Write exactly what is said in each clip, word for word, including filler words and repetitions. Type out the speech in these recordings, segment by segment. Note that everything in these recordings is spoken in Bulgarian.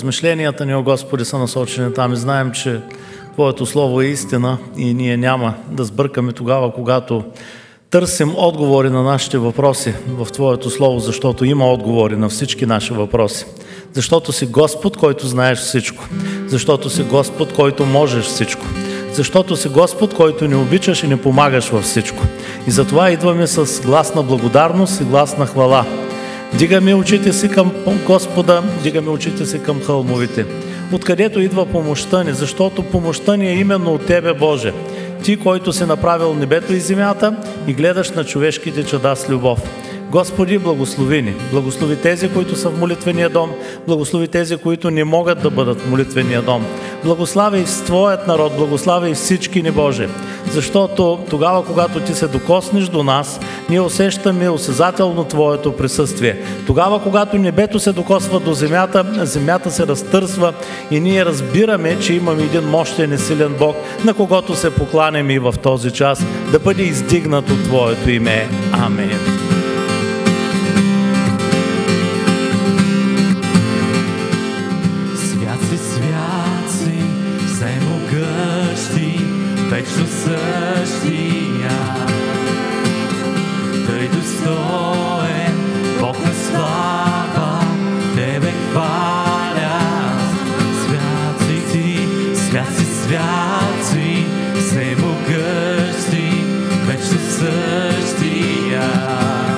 Размишленията ни, о Господи, са насочени там и знаем, че Твоето Слово е истина и ние няма да сбъркаме тогава, когато търсим отговори на нашите въпроси в Твоето Слово, защото има отговори на всички наши въпроси. Защото си Господ, който знаеш всичко. Защото си Господ, който можеш всичко. Защото си Господ, който ни обичаш и ни помагаш във всичко. И затова идваме с глас на благодарност и глас на хвала. Дигаме очите си към Господа, дигаме очите си към хълмовите. Откъдето идва помощта ни, защото помощта ни е именно от Тебе, Боже. Ти, който си направил небето и земята и гледаш на човешките чада с любов. Господи, благослови ни. Благослови тези, които са в молитвения дом. Благослови тези, които не могат да бъдат в молитвения дом. Благослави с Твоят народ, благослави всички ни, Боже. Защото тогава, когато Ти се докоснеш до нас, ние усещаме осезателно Твоето присъствие. Тогава, когато небето се докосва до земята, земята се разтърсва и ние разбираме, че имаме един мощен и силен Бог, на когото се покланяме и в този час, да бъде издигнат от Твоето име. Амин. Вечно същия, Тъй достоен, Бог на слава, Тебе хваля. Свят си Ти, свят си, свят си, всемогъщи, вечно същия.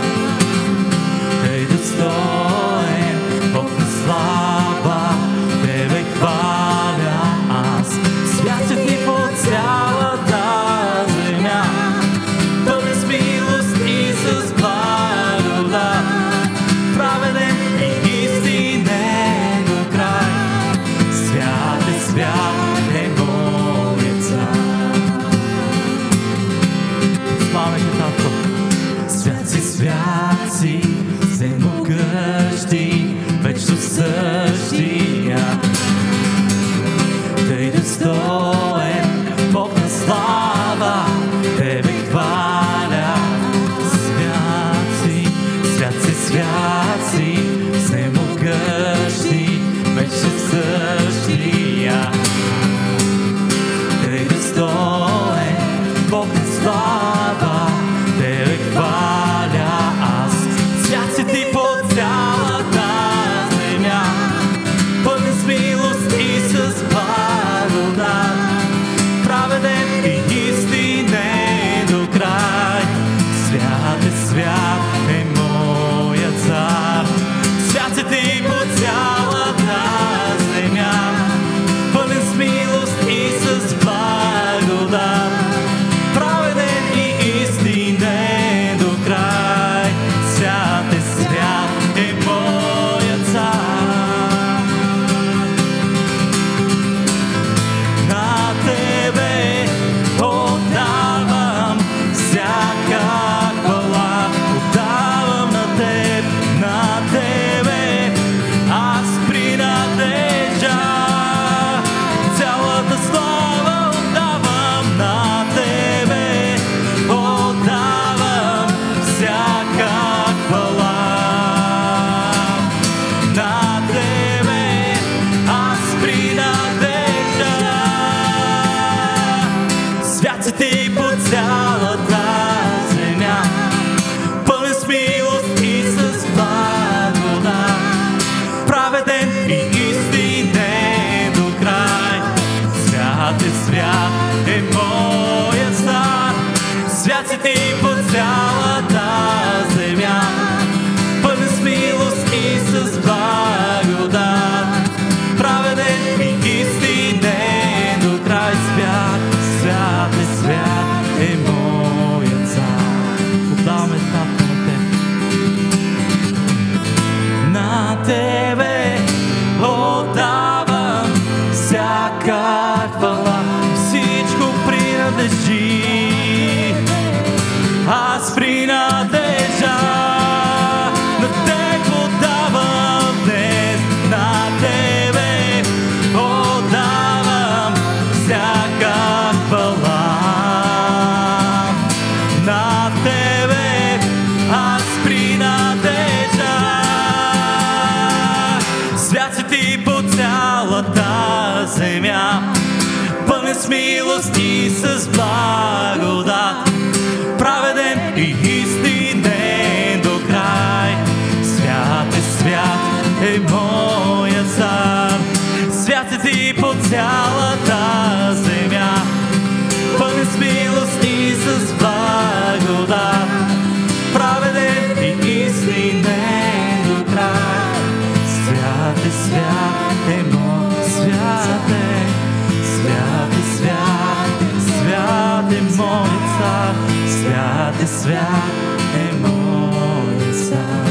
цялата земя. Пълен с милост и с благодат, праведен и истинен до край. Свят е, свят е моят цар, свят е ти по цялата земя. Пълен с милост и с благодат, праведен и истинен до край. Свят е, свят е мой, свят е, свят е, свят е, свят е мой цар, свят е, свят е мой цар.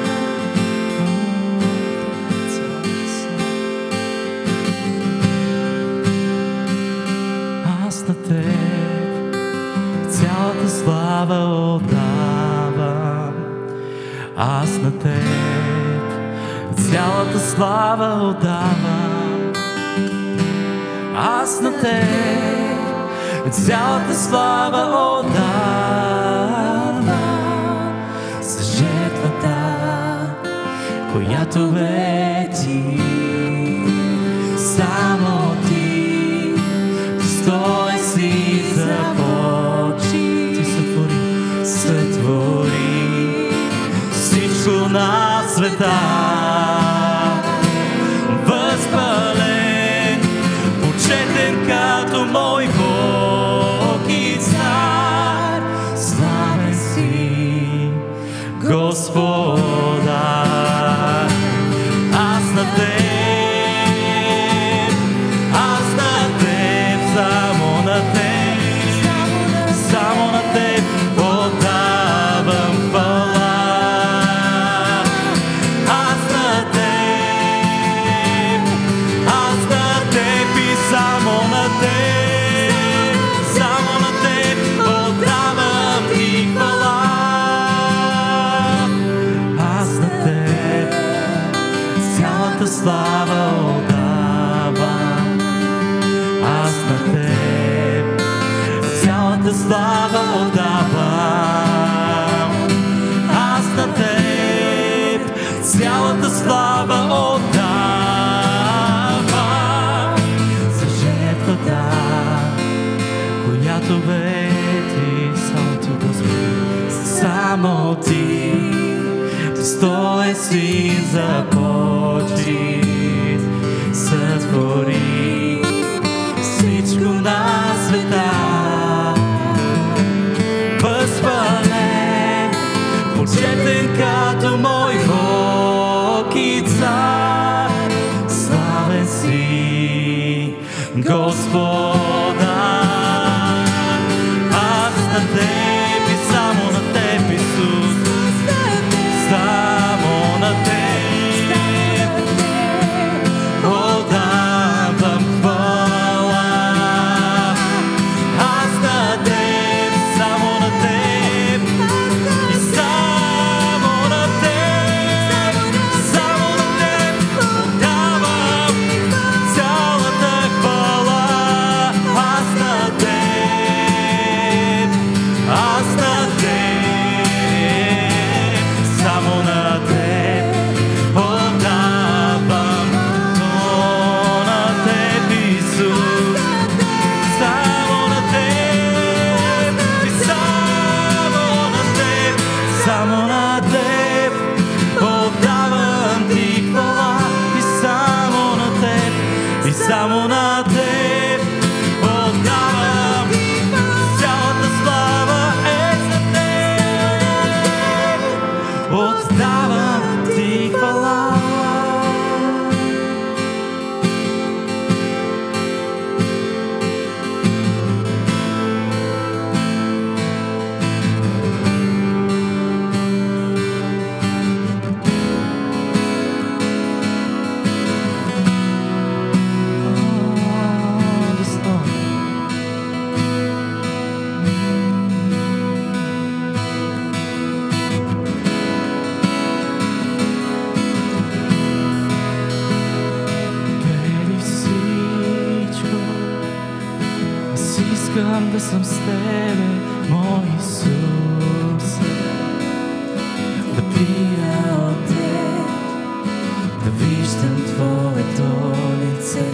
Аз на теб цялата слава отдавам, аз на теб цялата слава отдавам, аз на теб цялата слава отдавам за жертвата, която бе ти. Само ти достоен си за почит. Ти сътвори, сътвори всичко на света. Възпален, почетен като мой Бог и цар. Славен си, Господа. Аз на теб, аз на теб, само на теб, само на теб отдавам хвала. Аз на теб, аз на теб и само на теб, само на теб отдавам ти хвала. Аз на теб цялата слава отдавам, аз на теб цялата слава отдавам, аз на теб цялата слава отдавам за жертвата, която бе ти. Само ти, Господи, само ти достоен си за почит. Сътвори всичко на света. Възпален, почетен като мой Бог и цар. Славен си, Господа. Аз на теб и само на теб, Исус, само на теб отдавам хвала. Аз на теб, само на теб и само на теб, само на теб отдавам цялата хвала. Аз на теб, аз на теб, само на теб отдавам то на теб, Исус. Само на теб и само на теб, само на теб отдавам ти хвала. И само на теб, и само на теб отдавам цялата слава е за теб. Отдавам ти хвала. Искам да съм с Тебе, мой Исус, да пия от Теб, да виждам Твоето лице.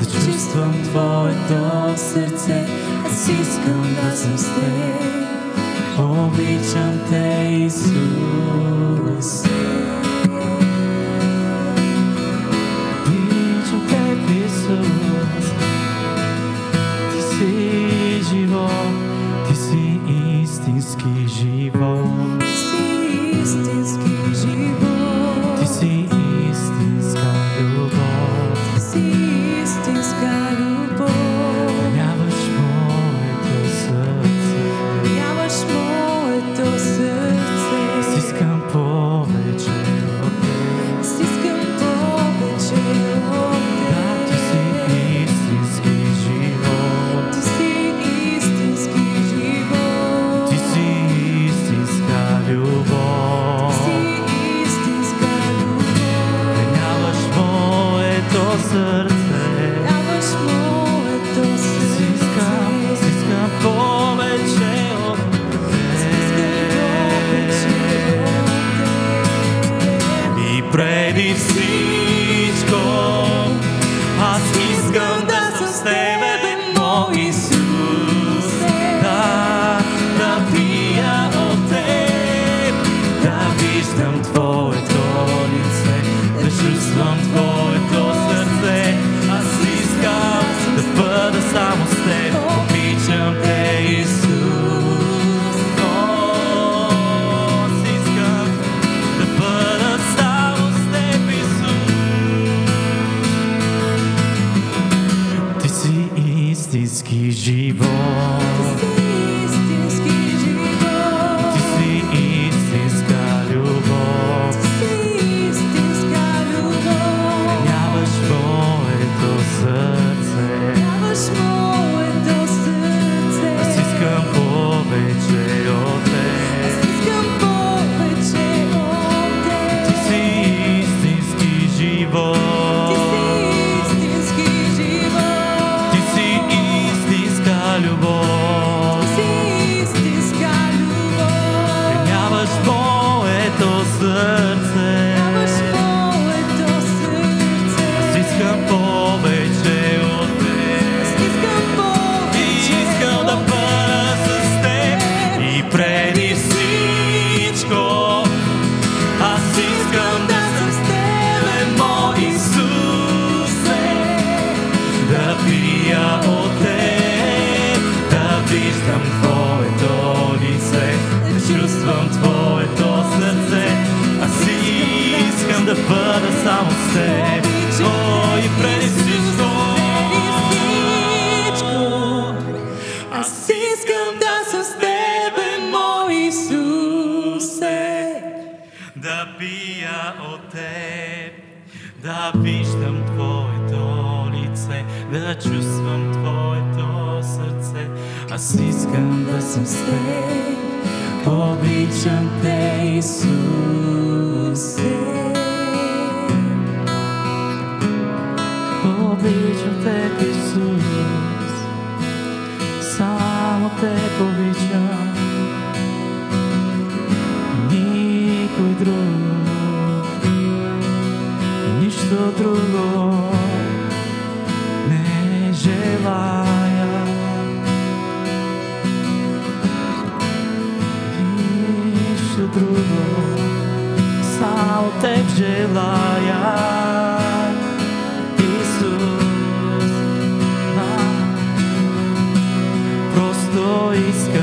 да чувствам Твоето сърце. Аз искам да съм с Теб. Обичам Те, Исусе. Обичам Теб, Исус. Ти си живот, Ти си истински живот. Ти си истински живот. Ти си истинска любов. Ти си истинска любов. Нямаш моето сърце. Нямаш моето сърце. Аз искам повече от Теб. Аз искам повече от Да, Теб. Ти си истински живот. Ти си истински живот. Ти си истинска любов. Ти си истинска любов. Нямаш моето сърце. Нямаш моето Аз сърце. искам, аз искам повече от И преди всичко аз искам да съм с Тебе, мой Исус. Да, да пия от Теб, да виждам Твоето лице, да чувствам Твоето сърце. Аз искам да бъда само с Теб. Обичам Те, Исус. О, аз искам да бъда само с Теб, Исус. Ти си истински живот. Истински живот. Ти си истинска любов. Истинска любов. Нямаш моето сърце. Нямаш моето сърце. Аз искам повече от Теб. Аз искам повече от Теб. Ти си истински живот. Ти си истински живот. Ти си истинска любов. Ти си истинска любов. Нямаш моето сърце. Нямаш моето сърце. Аз искам повече от Аз Теб. искам повече Искам да от бъда с Теб. И преди всичко аз искам да съм с Тебе, мой Исусе. Да пия от Теб, да виждам Твоето лице, да чувствам Твоето сърце. Аз искам да бъда само с Теб. О, и преди всичко Аз искам да съм с Тебе, мой Исусе. да пия от Теб, да виждам Твоето лице, да чувствам Твоето сърце. Аз искам да съм с Теб. Обичам Те, Исусе. Обичам Те, Исус. Само Те обичам. Никой друг и нищо друго не желая. Нищо друго, само Теб желая. Исус, а, просто искам